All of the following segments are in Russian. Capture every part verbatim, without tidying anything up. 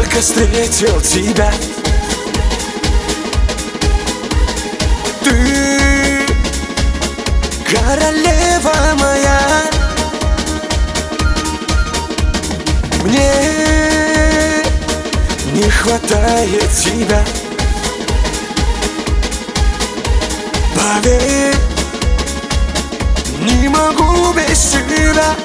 только встретил тебя. Ты королева моя. Мне не хватает тебя. Поверь, не могу без тебя.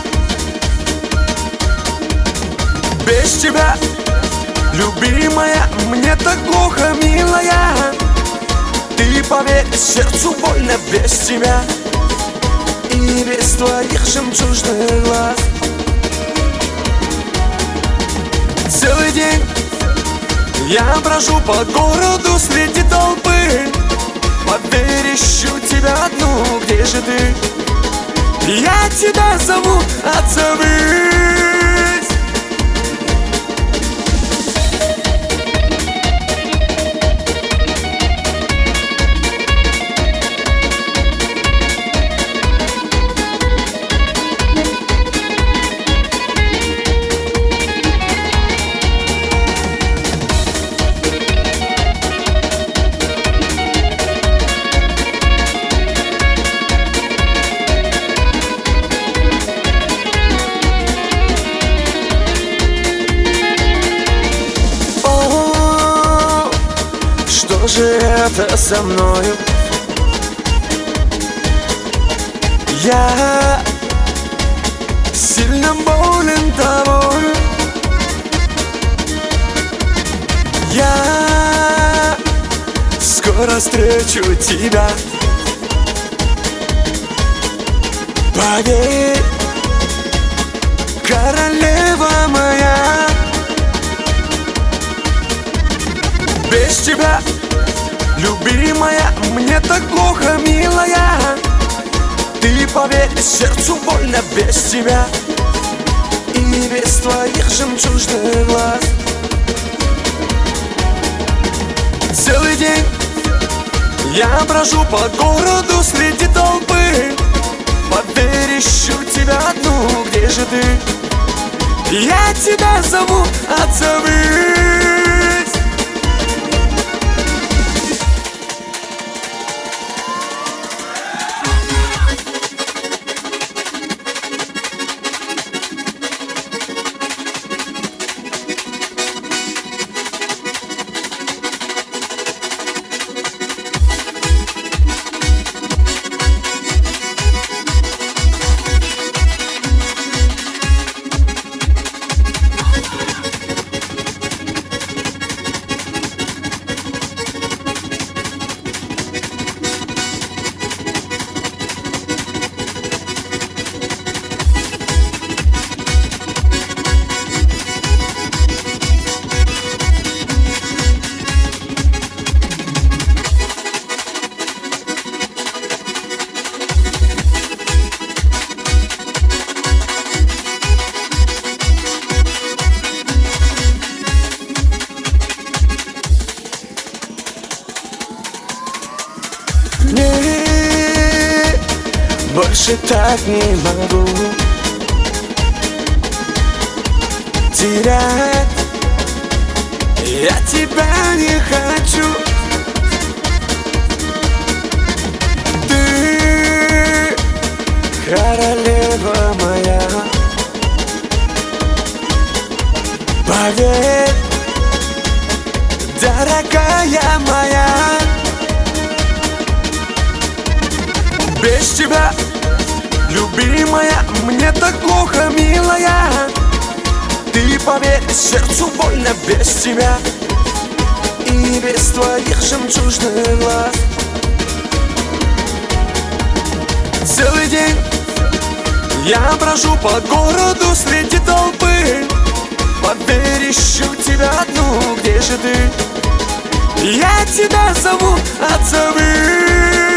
Без тебя, любимая, мне так плохо, милая. Ты поверь, сердцу больно без тебя и без твоих жемчужных глаз. Целый день я брожу по городу среди толпы. Поверь, ищу тебя одну, где же ты? Я тебя зову, отзовись. Что же это со мною? Я сильно болен тобою. Я скоро встречу тебя. Поверь, королева моя. Без тебя, любимая, мне так плохо, милая. Ты поверь, сердцу больно без тебя и без твоих жемчужных глаз. Целый день я брожу по городу среди толпы. Поверь, ищу тебя одну, где же ты? Я тебя зову, отзовись. Не, больше так не могу терять. Я тебя не хочу. Ты королева моя. Поверь, дорогая моя. Без тебя, любимая, мне так плохо, милая. Ты поверь, сердцу больно без тебя и без твоих жемчужных глаз. Целый день я брожу по городу среди толпы. Поверь, ищу тебя одну, где же ты? Я тебя зову, отзовись.